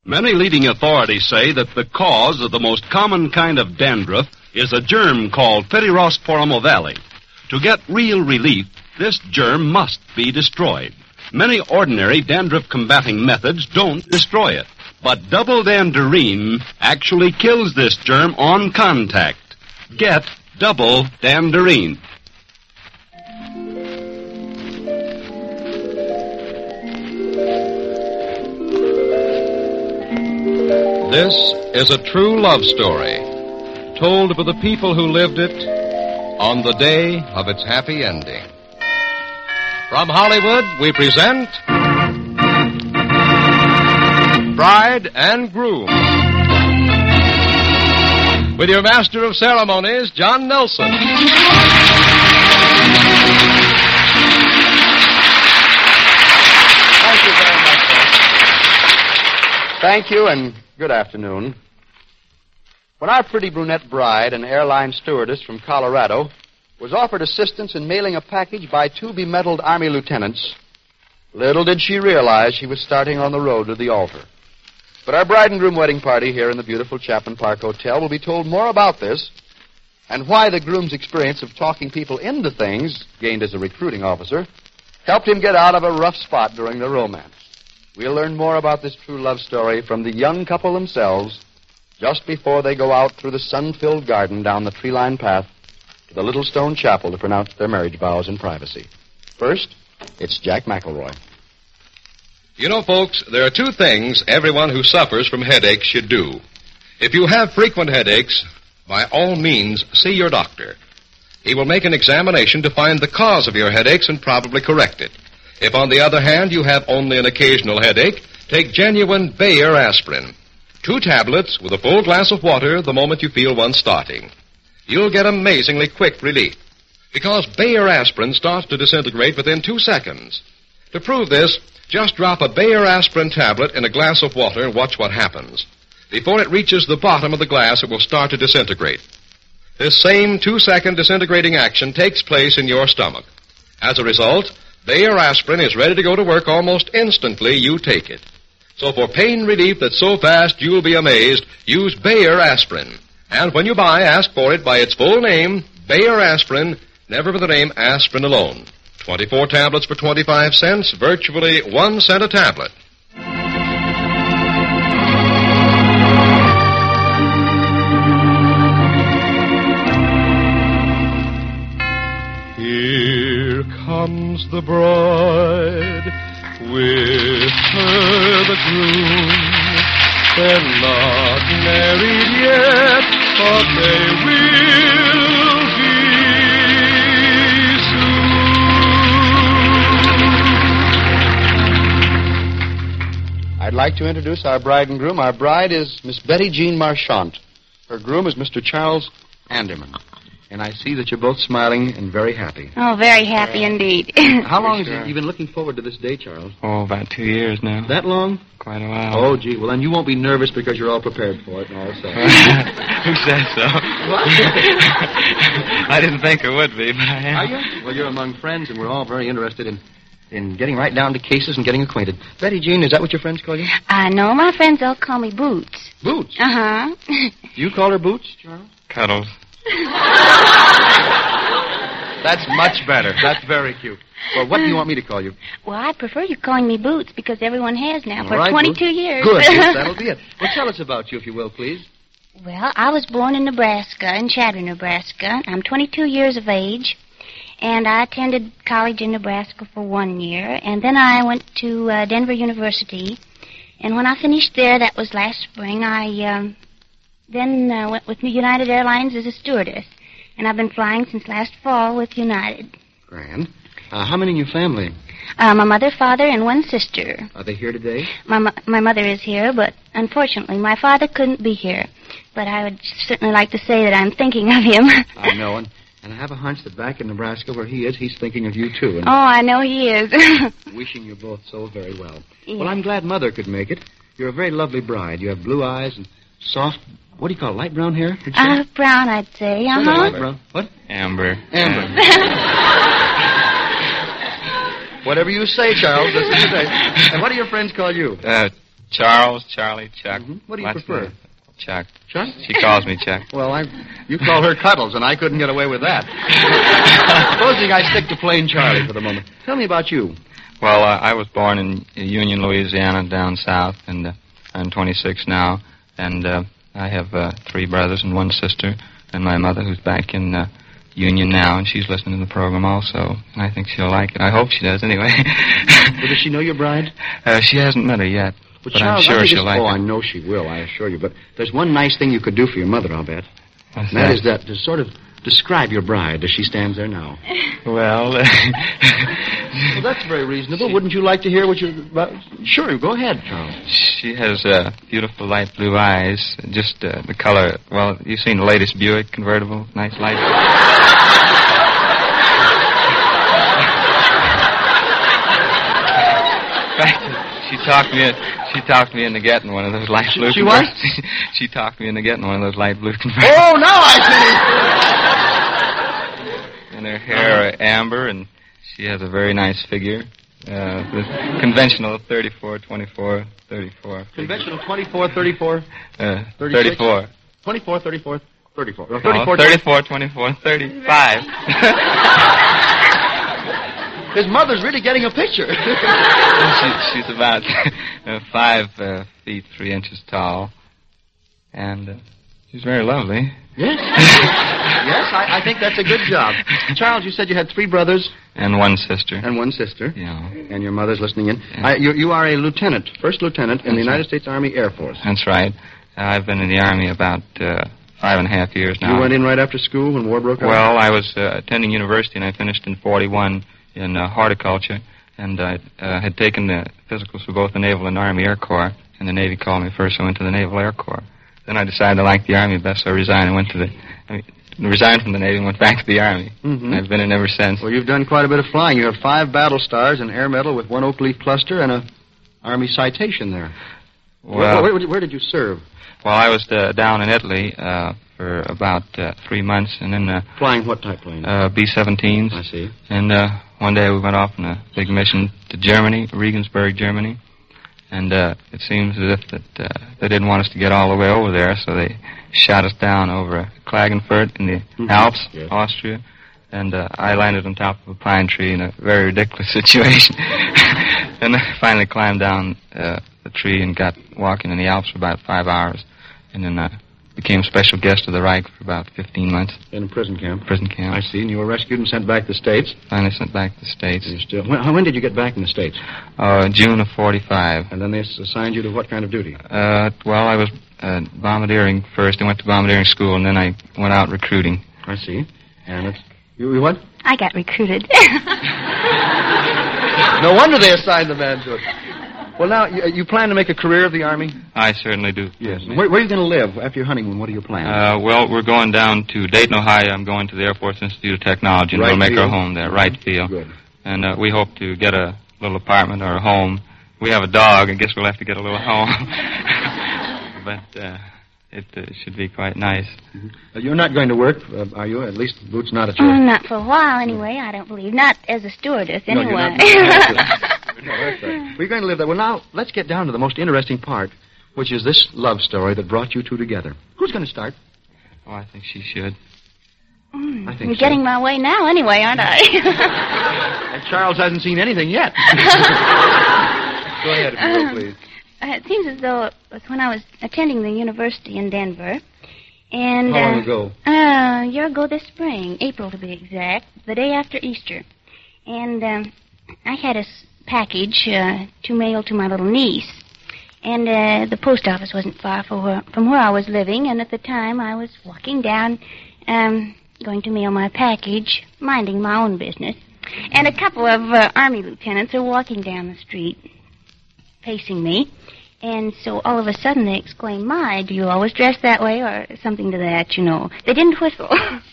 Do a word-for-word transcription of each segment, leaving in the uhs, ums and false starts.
Many leading authorities say that the cause of the most common kind of dandruff is a germ called Pityrosporum ovale. To get real relief, this germ must be destroyed. Many ordinary dandruff-combating methods don't destroy it, but double danderine actually kills this germ on contact. Get double danderine. This is a true love story, told by the people who lived it on the day of its happy ending. From Hollywood, we present Bride and Groom. With your master of ceremonies, John Nelson. Thank you very much, sir. Thank you, and good afternoon. When our pretty brunette bride, an airline stewardess from Colorado, was offered assistance in mailing a package by two bemedaled Army lieutenants, little did she realize she was starting on the road to the altar. But our bride and groom wedding party here in the beautiful Chapman Park Hotel will be told more about this and why the groom's experience of talking people into things, gained as a recruiting officer, helped him get out of a rough spot during the romance. We'll learn more about this true love story from the young couple themselves just before they go out through the sun-filled garden down the tree-lined path to the little stone chapel to pronounce their marriage vows in privacy. First, it's Jack McElroy. You know, folks, there are two things everyone who suffers from headaches should do. If you have frequent headaches, by all means, see your doctor. He will make an examination to find the cause of your headaches and probably correct it. If, on the other hand, you have only an occasional headache, take genuine Bayer aspirin. Two tablets with a full glass of water the moment you feel one starting. You'll get amazingly quick relief, because Bayer aspirin starts to disintegrate within two seconds. To prove this, just drop a Bayer aspirin tablet in a glass of water and watch what happens. Before it reaches the bottom of the glass, it will start to disintegrate. This same two-second disintegrating action takes place in your stomach. As a result, Bayer aspirin is ready to go to work almost instantly you take it. So for pain relief that's so fast you'll be amazed, use Bayer aspirin. And when you buy, ask for it by its full name, Bayer aspirin, never for the name aspirin alone. twenty-four tablets for twenty-five cents, virtually one cent a tablet. Here comes the bride, with her the groom. They're not married yet, but they will be soon. I'd like to introduce our bride and groom. Our bride is Miss Betty Jean Marchant. Her groom is Mister Charles Anderman. And I see that you're both smiling and very happy. Oh, very happy indeed. How long have you been looking forward to this day, Charles? Oh, about two years now. That long? Quite a while. Oh, gee. Well, then you won't be nervous because you're all prepared for it and all that. Who says so? What? I didn't think it would be, but I am. Are you? Well, you're among friends, and we're all very interested in, in getting right down to cases and getting acquainted. Betty Jean, is that what your friends call you? I know. My friends all call me Boots. Boots? Uh-huh. You call her Boots, Charles? Cuddles. That's much better. That's very cute. Well, what do you want me to call you? Well, I prefer you calling me Boots because everyone has now All for right, twenty-two Boots. years. Good. Yes, that'll be it. Well, tell us about you, if you will, please. Well, I was born in Nebraska, in Chadron, Nebraska. I'm twenty-two years of age, and I attended college in Nebraska for one year, and then I went to uh, Denver University, and when I finished there, that was last spring, I um, then uh, went with United Airlines as a stewardess, and I've been flying since last fall with United. Grand. Uh, how many in your family? Uh, my mother, father, and one sister. Are they here today? My mo- my mother is here, but unfortunately, my father couldn't be here. But I would certainly like to say that I'm thinking of him. I know, and, and I have a hunch that back in Nebraska where he is, he's thinking of you, too. And Oh, I know he is. wishing you both so very well. Yeah. Well, I'm glad Mother could make it. You're a very lovely bride. You have blue eyes and soft, what do you call it, light brown hair? Did you say? Uh, brown, I'd say. Sort of Uh-huh. light brown. What? Amber. Amber. Whatever you say, Charles. That's what you say. And what do your friends call you? Uh, Charles, Charlie, Chuck. Mm-hmm. What do you Lots prefer? of- Chuck. Chuck? She calls me Chuck. Well, I, you call her Cuddles, and I couldn't get away with that. Supposing I stick to plain Charlie for the moment. Tell me about you. Well, uh, I was born in Union, Louisiana, down south, and uh, I'm twenty-six now. And uh, I have uh, three brothers and one sister, and my mother, who's back in uh, Union now, and she's listening to the program also. And I think she'll like it. I hope she does, anyway. Well, does she know your bride? Uh, she hasn't met her yet, Well, but Charles, I'm sure I think she'll it's- like oh, it. I know she will, I assure you. But there's one nice thing you could do for your mother, I'll bet. What's And that is that to sort of describe your bride as she stands there now. Well, uh, Well, that's very reasonable. Wouldn't you like to hear what you... Well, sure, go ahead, Charles. she has uh, beautiful light blue eyes. Just uh, the color. Well, you've seen the latest Buick convertible, nice light. In fact, she talked me. She talked me into getting one of those light blue. She- she what? convertibles. She talked me into getting one of those light blue convertibles. Oh, now I see. And her hair are amber, and she has a very nice figure. Uh, the conventional thirty-four, twenty-four, thirty-four. Conventional twenty-four, thirty-four, Uh, thirty-six? thirty-four. twenty-four, thirty-four, thirty-four. No, Oh, thirty-four, thirty-four, twenty-four, thirty-five. His mother's really getting a picture. she, she's about uh, five uh, feet, three inches tall. And uh, she's very lovely. Yes. Yes, I, I think that's a good job. Charles, you said you had three brothers And one sister. and one sister. Yeah. And your mother's listening in. Yeah. I, you, you are a lieutenant, first lieutenant in the That's United right. States Army Air Force. That's right. Uh, I've been in the Army about uh, five and a half years now. You went in right after school when war broke out? Well, I was uh, attending university, and I finished in forty-one in uh, horticulture, and I uh, had taken the physicals for both the Naval and Army Air Corps, and the Navy called me first, so I went to the Naval Air Corps. Then I decided I liked the Army best, so I resigned and went to the... I mean, resigned from the Navy and went back to the Army. Mhm. And I've been in ever since. Well, you've done quite a bit of flying. You have five battle stars, an air medal with one oak leaf cluster, and a Army citation there. Well, where, where, where did you serve? well I was uh, down in Italy uh, for about uh, three months, and then uh, Flying what type plane? uh, B seventeens. I see. And uh, one day we went off on a big mission to Germany, Regensburg, Germany. And uh, it seems as if that uh, they didn't want us to get all the way over there, so they shot us down over Klagenfurt in the Mhm. Alps, Yes. Austria. And uh, I landed on top of a pine tree in a very ridiculous situation. And I finally climbed down uh, the tree and got walking in the Alps for about five hours. And then uh, became special guest of the Reich for about fifteen months, In a prison camp. prison camp. I see. And you were rescued and sent back to the States. Finally sent back to the States. You still. When, when did you get back in the States? Uh, June of forty-five. And then they assigned you to what kind of duty? Uh, well, I was uh, bombardiering first. I went to bombardiering school, and then I went out recruiting. I see. And it's you, you what? I got recruited. No wonder they assigned the man to it. Well, now you, you plan to make a career of the Army? I certainly do. Yes. Where, where are you going to live after your honeymoon? What are your plans? Uh, well, we're going down to Dayton, Ohio. I'm going to the Air Force Institute of Technology, and Wright we'll make our Field? home there, Wright Field. Good. And uh, we hope to get a little apartment or a home. We have a dog. I guess we'll have to get a little home. But uh, it uh, should be quite nice. Uh, you're not going to work, uh, are you? At least Boot's not at Oh, your... not for a while, anyway, I don't believe. Not as a stewardess, No, you're anyway. not- No, that's right. We're going to live there. Well, now, let's get down to the most interesting part, which is this love story that brought you two together. Who's going to start? Oh, I think she should. Mm, I think You're so. getting my way now, anyway, aren't I? And Charles hasn't seen anything yet. Go ahead, if you will, please. Uh, it seems as though it was when I was attending the university in Denver. And, How long uh, ago? Uh, a year ago this spring, April to be exact, the day after Easter. And um, I had a s- package uh, to mail to my little niece. And uh, the post office wasn't far from where, from where I was living, and at the time I was walking down, um, going to mail my package, minding my own business. And a couple of uh, Army lieutenants are walking down the street, facing me. And so all of a sudden they exclaim, "My, do you always dress that way?" or something to that, you know. They didn't whistle.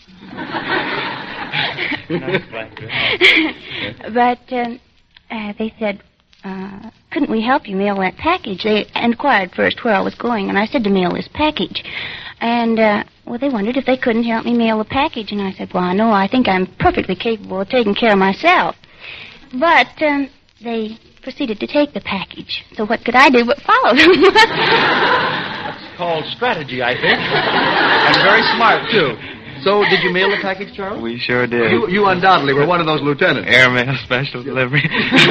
But um, uh, they said, uh, couldn't we help you mail that package? They inquired first where I was going, and I said to mail this package. And, uh, well, they wondered if they couldn't help me mail the package. And I said, well, no, I think I'm perfectly capable of taking care of myself. But um, they proceeded to take the package. So what could I do but follow them? That's called strategy, I think. And very smart, too. So, did you mail the package, Charles? We sure did. You, you undoubtedly were one of those lieutenants. Airmail special delivery.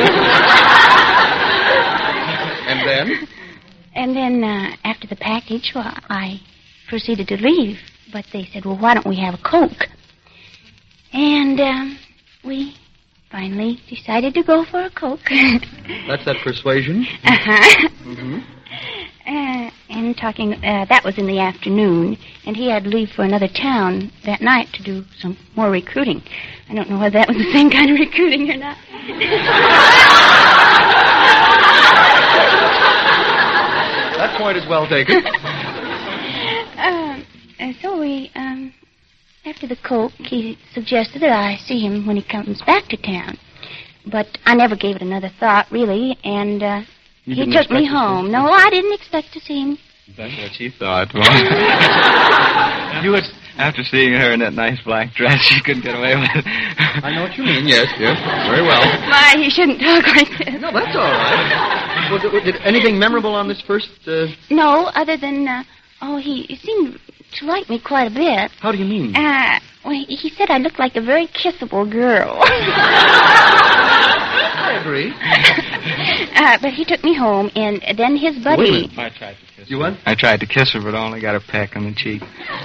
And then? And then, uh, after the package, well, I proceeded to leave. But they said, well, why don't we have a Coke? And, um, we finally decided to go for a Coke. That's that persuasion? Uh-huh. Mm-hmm. Uh, and talking, uh, that was in the afternoon, and he had to leave for another town that night to do some more recruiting. I don't know whether that was the same kind of recruiting or not. That point is well taken. uh, and so we, um, after the Coke, he suggested that I see him when he comes back to town. But I never gave it another thought, really, and, uh, You he didn't took me expect to see home. him? No, I didn't expect to see him. That's what she thought. You would, after seeing her in that nice black dress, she couldn't get away with it. I know what you mean, yes, yes. Very well. My, he shouldn't talk like this. No, that's all right. Well, did, did anything memorable on this first, uh... No, other than, uh, oh, he, he seemed to like me quite a bit. How do you mean? Uh, well, he, he said I looked like a very kissable girl. I agree. uh, but he took me home, and then his buddy... I tried to kiss her. You what? I tried to kiss her, but only got a peck on the cheek.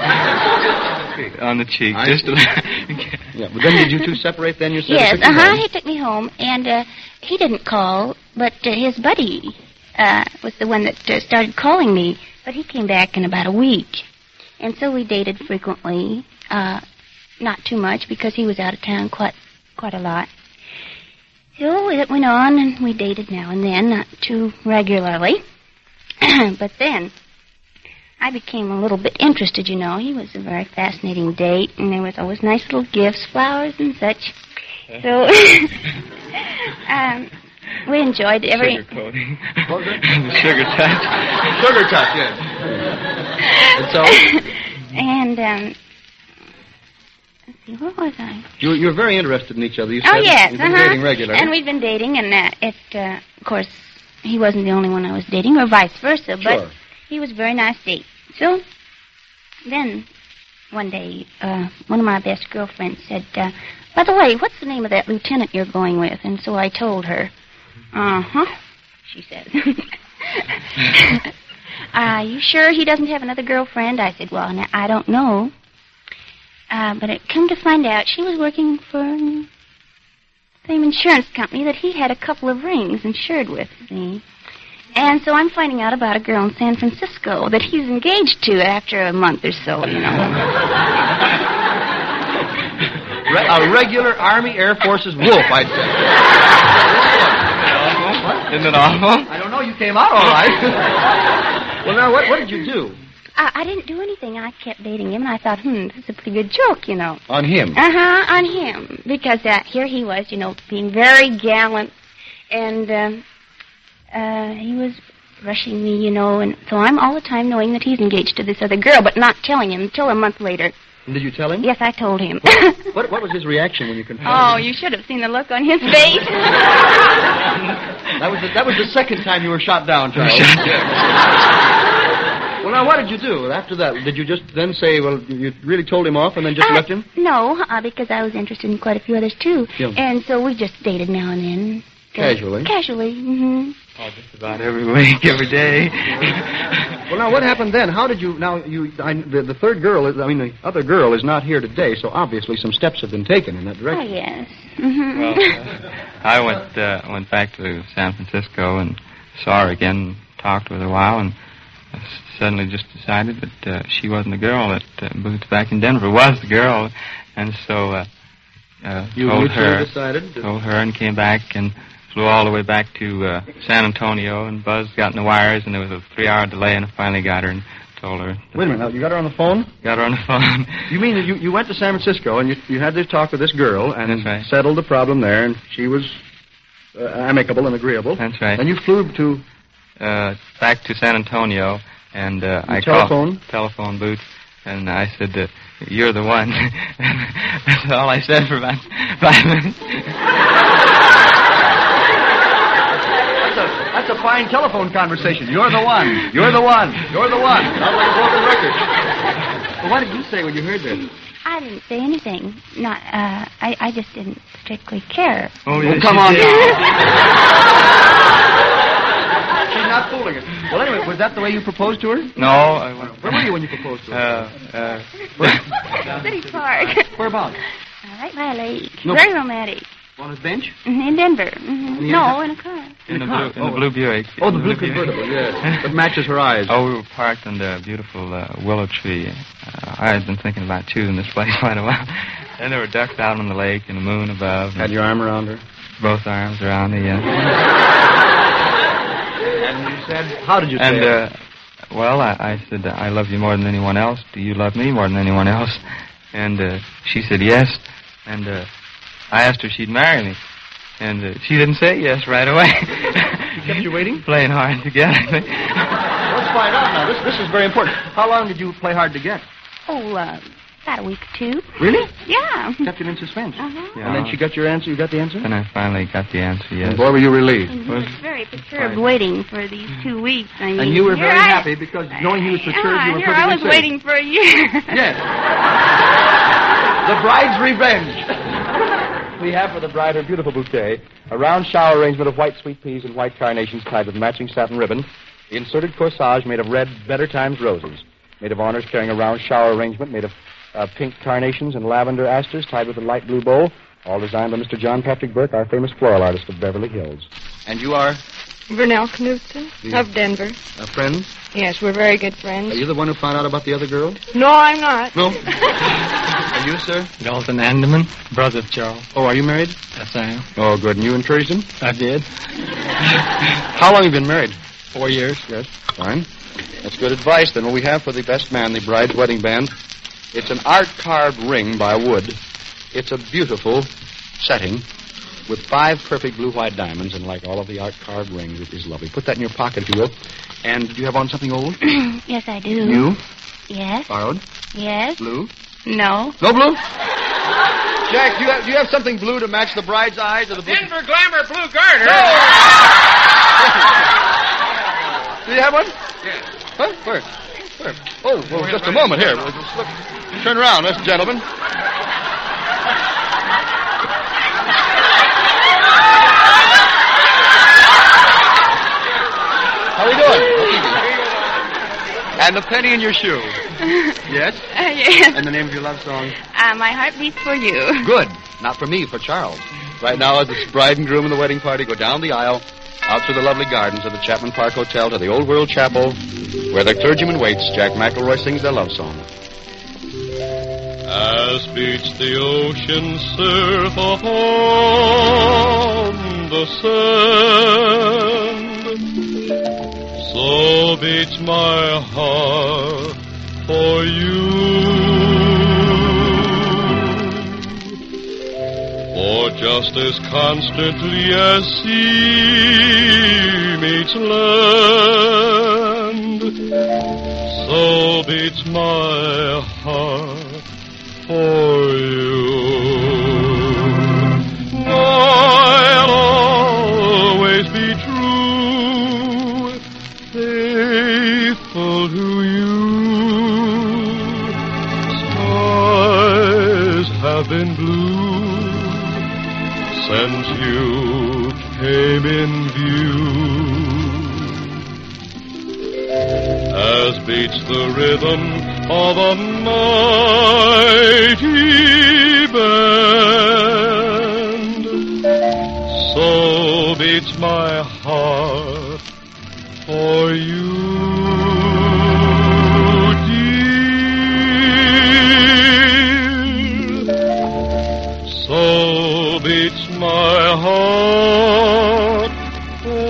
On the cheek. I just a Yeah, but then did you two separate then yourself? Yes, uh-huh, he took me home, and uh, he didn't call, but uh, his buddy uh, was the one that uh, started calling me, but he came back in about a week. And so we dated frequently, uh, not too much, because he was out of town quite, quite a lot. So it went on, and we dated now and then, not too regularly. But then, I became a little bit interested, you know. He was a very fascinating date, and there was always nice little gifts, flowers and such. So, um, we enjoyed every... Sugar coating. What was it? Sugar touch. Sugar touch, yes. And so? And, um... let's see, what was I? You, you were very interested in each other. You said Oh, yes, you've been uh-huh. dating regularly. And we've been dating, and uh, it, uh, of course, he wasn't the only one I was dating, or vice versa, but Sure. he was a very nice date. So, then, one day, uh, one of my best girlfriends said, uh, by the way, what's the name of that lieutenant you're going with? And so I told her. Uh-huh, she said. Are you sure he doesn't have another girlfriend? I said, well, now, I don't know. Uh, but it come to find out she was working for the same insurance company that he had a couple of rings insured with, see? And so I'm finding out about a girl in San Francisco that he's engaged to after a month or so, you know. Re- a regular Army Air Forces wolf, I'd say. Isn't it awful? I don't know. You came out all right. Well, now, what, what did you do? I, I didn't do anything. I kept dating him, and I thought, hmm, this is a pretty good joke, you know. On him? Uh-huh, on him. Because uh, here he was, you know, being very gallant, and um, uh, he was rushing me, you know, and so I'm all the time knowing that he's engaged to this other girl, but not telling him until a month later. And did you tell him? Yes, I told him. What, what was his reaction when you confessed? Oh, you should have seen the look on his face. That was the, that was the second time you were shot down, Charles. Well, now, what did you do after that? Did you just then say, well, you really told him off and then just uh, left him? No, uh, because I was interested in quite a few others, too. Yeah. And so we just dated now and then. Casually? Casually, mm-hmm. Oh, just about every week, every day. Well, now, what happened then? How did you... Now, you I, the, the third girl, is, I mean, the other girl is not here today, so obviously some steps have been taken in that Oh, direction. yes. Mm-hmm. Well, uh, I went uh, went back to San Francisco and saw her again, talked with her a while, and I suddenly just decided that uh, she wasn't the girl that uh, Boots back in Denver was the girl, and so uh, uh, You told mutually her, decided to- told her, and came back and flew all the way back to uh, San Antonio, and Buzz got in the wires, and there was a three-hour delay, and I finally got her and told her. Wait a minute. Now, you got her on the phone? Got her on the phone. You mean that you, you went to San Francisco and you, you had this talk with this girl and That's right. settled the problem there, and she was uh, amicable and agreeable. That's right. And you flew to... Uh, back to San Antonio, and uh, I telephone? called telephone Boots, and I said, uh, "You're the one." That's all I said for about five minutes. That's a fine telephone conversation. You're the one. You're the one. You're the one. Sounds like a broken record. Well, what did you say when you heard this? I didn't say anything. Not, uh, I, I just didn't particularly care. Oh, yes, come on now. She's not fooling us. Well, anyway, was that the way you proposed to her? No, I went... Where were you when you proposed to her? Uh, uh... City Park. Whereabouts? Uh, right by a lake. No. Very romantic. On his bench? Mm-hmm. In Denver. Mm-hmm. No, in a car. In, In a a blue, car. in Oh. a blue Buick. Oh, the blue convertible, yes. That matches her eyes. Oh, we were parked under a beautiful uh, willow tree. Uh, I had been thinking about choosing this place quite a while. And there were ducks out on the lake and the moon above. Had your arm around her? Both arms around me, yeah. And you said, how did you say And, it? uh, well, I, I said, I love you more than anyone else. Do you love me more than anyone else? And uh, she said yes. And uh, I asked her if she'd marry me. And uh, she didn't say yes right away. She kept you waiting? Playing hard to get, I think. Let's find out now. This, this is very important. How long did you play hard to get? Oh, uh, about a week or two. Really? Yeah. Kept it in suspense. Uh-huh. Yeah. And then she got your answer? You got the answer? And I finally got the answer, yes. And boy, were you relieved. And he was very perturbed waiting for these two weeks. I mean, And you were here very I- happy because knowing he was perturbed, yeah, you were here perfectly I was safe. waiting for a year. Yes. The bride's revenge. We have for the bride her beautiful bouquet, a round shower arrangement of white sweet peas and white carnations tied with matching satin ribbon, the inserted corsage made of red Better Times roses, maid of honors carrying a round shower arrangement made of uh, pink carnations and lavender asters tied with a light blue bow, all designed by Mister John Patrick Burke, our famous floral artist of Beverly Hills. And you are Vernell Knudsen of Denver. a friend? Yes, we're very good Are friends. you the one who found out about the other girl? No, I'm not. No. And you, sir? Dalton Andaman, brother of Charles. Oh, are you married? Yes, I am. Oh, good. And you encouraged him? I did. How long have you been married? Four years. Yes. Fine. That's good advice. Then what we have for the best man, the bride's wedding band, it's an art-carved ring by Wood. It's a beautiful setting with five perfect blue-white diamonds, and like all of the art-carved rings, it is lovely. Put that in your pocket, if you will. And do you have on something old? Yes, I do. New? Yes. Borrowed? Yes. Blue? No. No blue? Jack, do you have, do you have something blue to match the bride's eyes or the blue? Denver Glamour Blue Garter. Do you have one? Yes. Huh? Where? Where? Oh, well, just a moment here. We'll just look. Turn around, this gentleman. How we doing? And the penny in your shoe. Yes? Uh, yes. And the name of your love song? Uh, my heart beats for you. Good. Not for me, for Charles. Right now, as the bride and groom and the wedding party go down the aisle, out through the lovely gardens of the Chapman Park Hotel to the Old World Chapel, where the clergyman waits, Jack McElroy sings their love song. As beats the ocean surf upon the sand, so beats my heart for you. For just as constantly as sea meets land, so beats my heart for you. I'll always be true, faithful to you. Skies have been blue since you came in view. As beats the rhythm of a mighty band, so beats my heart for you, dear. So beats my heart for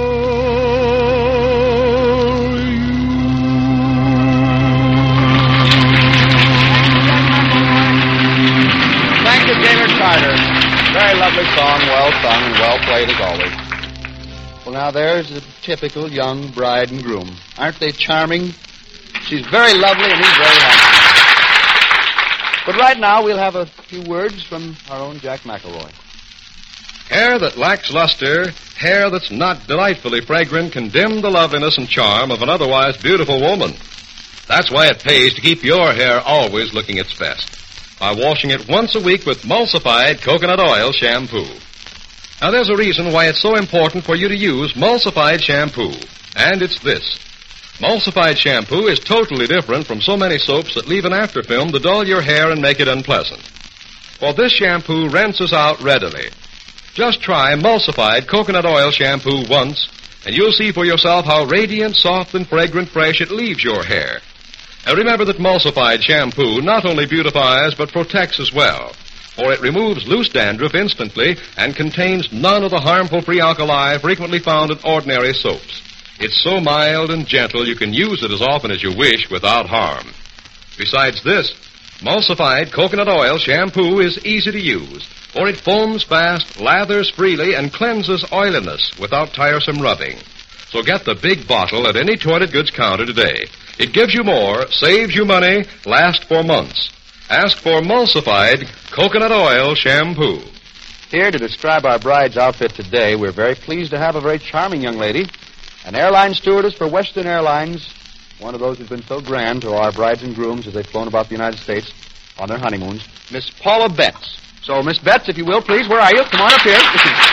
Thank you, Gaynor Carter. Very lovely song, well sung and well played as always. Well, now there's the typical young bride and groom. Aren't they charming? She's very lovely and he's very handsome. But right now we'll have a few words from our own Jack McElroy. Hair that lacks luster, hair that's not delightfully fragrant, can dim the loveliness and charm of an otherwise beautiful woman. That's why it pays to keep your hair always looking its best, by washing it once a week with Mulsified Coconut Oil Shampoo. Now, there's a reason why it's so important for you to use Mulsified Shampoo, and it's this. Mulsified Shampoo is totally different from so many soaps that leave an afterfilm to dull your hair and make it unpleasant. For this shampoo rinses out readily. Just try Mulsified Coconut Oil Shampoo once, and you'll see for yourself how radiant, soft, and fragrant fresh it leaves your hair. And remember that Mulsified Shampoo not only beautifies, but protects as well, for it removes loose dandruff instantly and contains none of the harmful free alkali frequently found in ordinary soaps. It's so mild and gentle you can use it as often as you wish without harm. Besides this, Mulsified Coconut Oil Shampoo is easy to use, for it foams fast, lathers freely, and cleanses oiliness without tiresome rubbing. So get the big bottle at any toilet goods counter today. It gives you more, saves you money, lasts for months. Ask for Mulsified Coconut Oil Shampoo. Here to describe our bride's outfit today, we're very pleased to have a very charming young lady, an airline stewardess for Western Airlines, one of those who's been so grand to our brides and grooms as they've flown about the United States on their honeymoons, Miss Paula Betts. So, Miss Betts, if you will, please, where are you? Come on up here.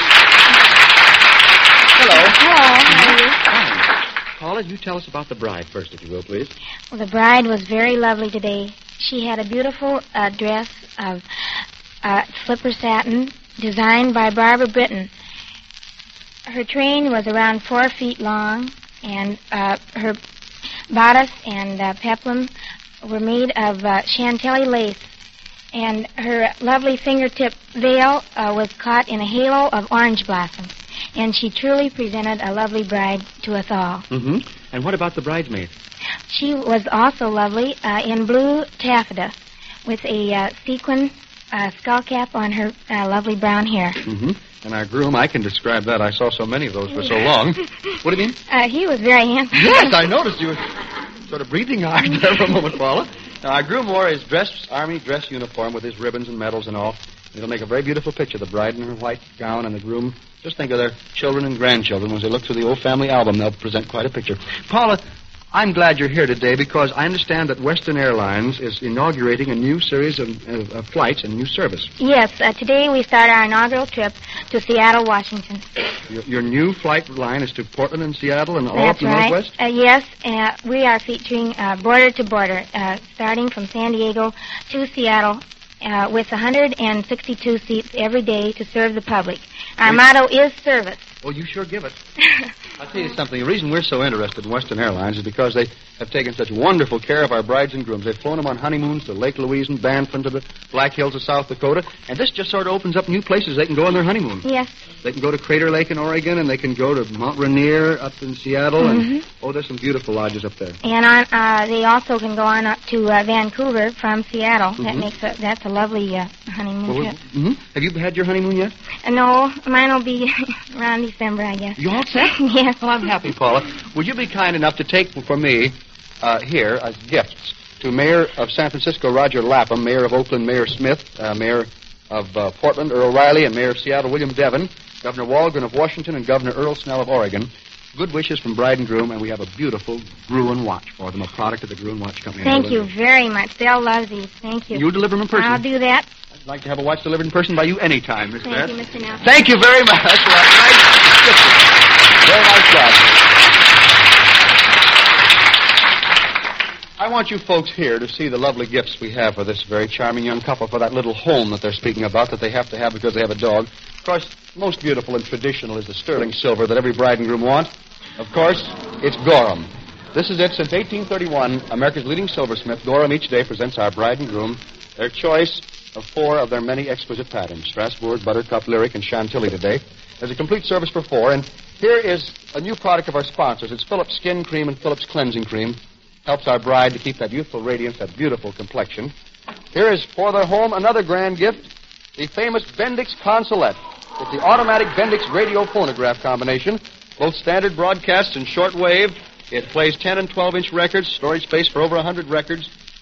Hello. Hello, how are you? Paula, you tell us about the bride first, if you will, please. Well, the bride was very lovely today. She had a beautiful uh, dress of uh, slipper satin designed by Barbara Britton. Her train was around four feet long, and uh, her bodice and uh, peplum were made of uh, chantilly lace. And her lovely fingertip veil uh, was caught in a halo of orange blossoms. And she truly presented a lovely bride to us all. Mm-hmm. And what about the bridesmaid? She was also lovely uh, in blue taffeta with a uh, sequin uh, skull cap on her uh, lovely brown hair. Mm-hmm. And our groom, I can describe that. I saw so many of those for so long. What do you mean? Uh, he was very handsome. Yes, I noticed you were sort of breathing hard there for a moment, Paula. Now, our groom wore his dress, army dress uniform with his ribbons and medals and all. It'll make a very beautiful picture, the bride in her white gown and the groom. Just think of their children and grandchildren. As they look through the old family album, they'll present quite a picture. Paula, I'm glad you're here today because I understand that Western Airlines is inaugurating a new series of, of, of flights and new service. Yes, uh, today we start our inaugural trip to Seattle, Washington. Your, your new flight line is to Portland and Seattle and all That's up the right. Northwest? Uh, yes, uh, we are featuring uh, border to border, uh, starting from San Diego to Seattle, uh, with one hundred sixty-two seats every day to serve the public. Our motto is service. Well, you sure give it. I'll tell you something. The reason we're so interested in Western Airlines is because they have taken such wonderful care of our brides and grooms. They've flown them on honeymoons to Lake Louise and Banff and to the Black Hills of South Dakota. And this just sort of opens up new places they can go on their honeymoon. Yes. They can go to Crater Lake in Oregon, and they can go to Mount Rainier up in Seattle. Mm-hmm. And, oh, there's some beautiful lodges up there. And on, uh, they also can go on up to uh, Vancouver from Seattle. Mm-hmm. That makes a, that's a lovely uh, honeymoon Well, trip. Mm-hmm. Have you had your honeymoon yet? Uh, no, mine will be around December, I guess. You all set? Yes. Well, I'm happy, Paula. Would you be kind enough to take for me uh, here as gifts to Mayor of San Francisco, Roger Lapham, Mayor of Oakland, Mayor Smith, uh, Mayor of uh, Portland, Earl Riley, and Mayor of Seattle, William Devon, Governor Walgren of Washington, and Governor Earl Snell of Oregon. Good wishes from bride and groom, and we have a beautiful Gruen watch for them, a product of the Gruen Watch Company. Thank you very much. They'll love these. Thank you. You deliver them in person? I'll do that. I'd like to have a watch delivered in person by you any time, Miss Thank Beth. you, Mister Nelson. Thank you very much. That's nice. Very nice job. I want you folks here to see the lovely gifts we have for this very charming young couple, for that little home that they're speaking about that they have to have because they have a dog. Of course, most beautiful and traditional is the sterling silver that every bride and groom want. Of course, it's Gorham. This is it. Since eighteen thirty-one, America's leading silversmith, Gorham, each day presents our bride and groom their choice of four of their many exquisite patterns, Strasbourg, Buttercup, Lyric, and Chantilly today. There's a complete service for four, and here is a new product of our sponsors. It's Phillips Skin Cream and Phillips Cleansing Cream. Helps our bride to keep that youthful radiance, that beautiful complexion. Here is for their home another grand gift, the famous Bendix Consulette. It's the automatic Bendix radio phonograph combination, both standard broadcasts and shortwave. It plays ten and twelve inch records, storage space for over one hundred records.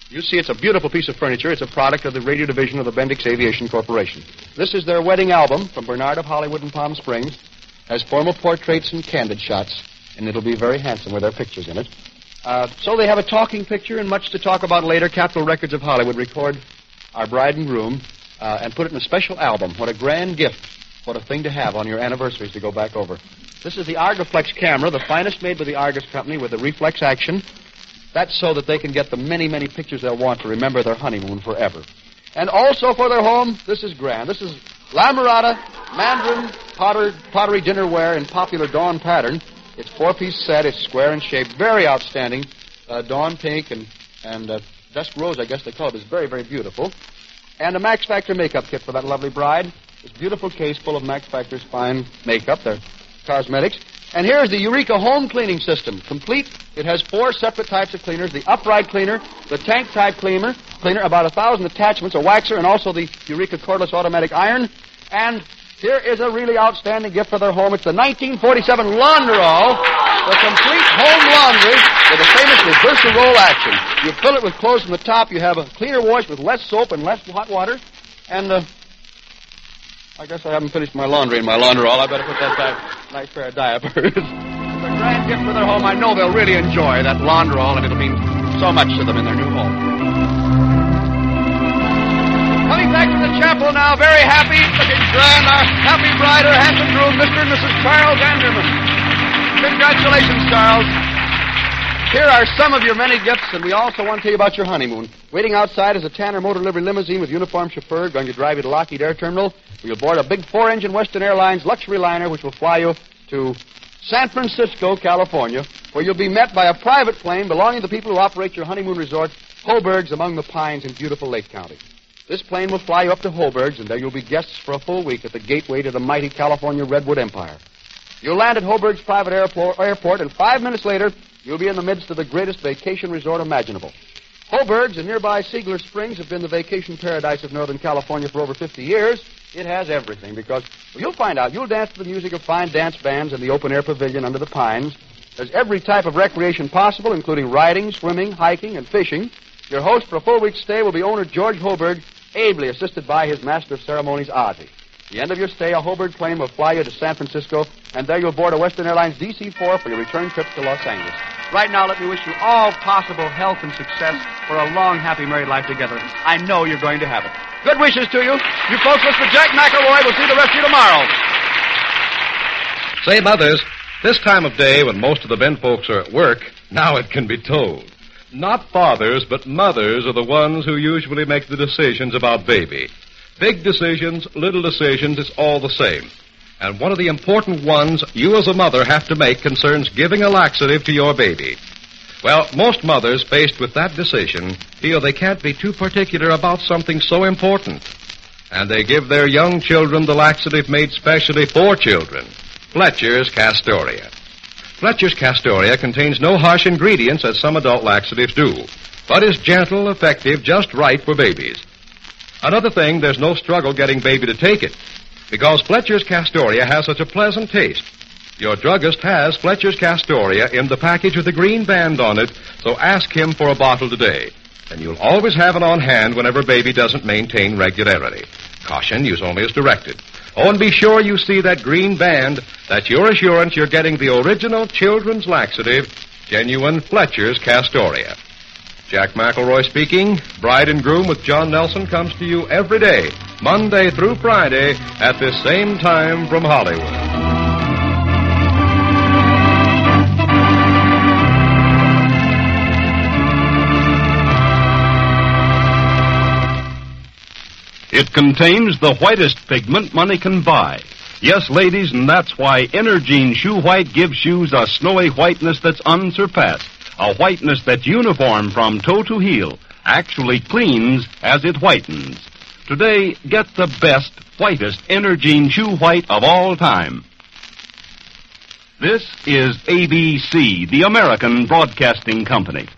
You see, it's a beautiful piece of furniture. It's a product of the radio division of the Bendix Aviation Corporation. This is their wedding album from Bernard of Hollywood and Palm Springs. Has formal portraits and candid shots, and it'll be very handsome with their pictures in it. Uh, so they have a talking picture and much to talk about later. Capitol Records of Hollywood record our bride and groom uh, and put it in a special album. What a grand gift. What a thing to have on your anniversaries to go back over. This is the Argoflex camera, the finest made by the Argus Company with the reflex action. That's so that they can get the many, many pictures they'll want to remember their honeymoon forever. And also for their home, this is grand. This is La Mirada Mandarin potter, pottery dinnerware in popular dawn pattern. It's four-piece set. It's square in shape. Very outstanding. Uh, dawn pink and, and uh, dusk rose, I guess they call it. It's very, very beautiful. And a Max Factor makeup kit for that lovely bride. This beautiful case full of Max Factor's fine makeup. They're cosmetics. And here's the Eureka home cleaning system. Complete. It has four separate types of cleaners. The upright cleaner, the tank type cleaner, cleaner, about a thousand attachments, a waxer, and also the Eureka cordless automatic iron. And here is a really outstanding gift for their home. It's the nineteen forty-seven Laundrol, the complete home laundry with a famous reversal roll action. You fill it with clothes from the top. You have a cleaner wash with less soap and less hot water. And uh, I guess I haven't finished my laundry in my Laundrol. I better put that back. Nice pair of diapers. It's a grand gift for their home. I know they'll really enjoy that Laundrol, and it'll mean so much to them in their new home. Coming back to the chapel now, very happy, looking grand, our happy bride, her handsome groom, Mister and Missus Charles Anderman. Congratulations, Charles. Here are some of your many gifts, and we also want to tell you about your honeymoon. Waiting outside is a Tanner Motor Livery limousine with uniformed chauffeur going to drive you to Lockheed Air Terminal. You'll board a big four-engine Western Airlines luxury liner which will fly you to San Francisco, California, where you'll be met by a private plane belonging to the people who operate your honeymoon resort, Hoburgs among the pines in beautiful Lake County. This plane will fly you up to Hoburgs, and there you'll be guests for a full week at the gateway to the mighty California Redwood Empire. You'll land at Hoburgs Private Airport, airport, and five minutes later, you'll be in the midst of the greatest vacation resort imaginable. Hoburgs and nearby Siegler Springs have been the vacation paradise of Northern California for over fifty years. It has everything because, well, you'll find out. You'll dance to the music of fine dance bands in the open-air pavilion under the pines. There's every type of recreation possible, including riding, swimming, hiking, and fishing. Your host for a full week's stay will be owner George Hoburg, ably assisted by his master of ceremonies, Ozzie. At the end of your stay, a Hoburg plane will fly you to San Francisco, and there you'll board a Western Airlines D C four for your return trip to Los Angeles. Right now, let me wish you all possible health and success for a long, happy married life together. I know you're going to have it. Good wishes to you. You folks, listen to Jack McElroy. We'll see the rest of you tomorrow. Say, mothers, this time of day when most of the Ben folks are at work, now it can be told. Not fathers, but mothers are the ones who usually make the decisions about baby. Big decisions, little decisions, it's all the same. And one of the important ones you as a mother have to make concerns giving a laxative to your baby. Well, most mothers faced with that decision feel they can't be too particular about something so important. And they give their young children the laxative made specially for children, Fletcher's Castoria. Fletcher's Castoria contains no harsh ingredients as some adult laxatives do, but is gentle, effective, just right for babies. Another thing, there's no struggle getting baby to take it, because Fletcher's Castoria has such a pleasant taste. Your druggist has Fletcher's Castoria in the package with a green band on it, so ask him for a bottle today. And you'll always have it on hand whenever baby doesn't maintain regularity. Caution, use only as directed. Oh, and be sure you see that green band. That's your assurance you're getting the original children's laxative, genuine Fletcher's Castoria. Jack McElroy speaking. Bride and Groom with John Nelson comes to you every day, Monday through Friday, at this same time from Hollywood. It contains the whitest pigment money can buy. Yes, ladies, and that's why Energine Shoe White gives shoes a snowy whiteness that's unsurpassed. A whiteness that's uniform from toe to heel, actually cleans as it whitens. Today, get the best, whitest Energine Shoe White of all time. This is A B C, the American Broadcasting Company.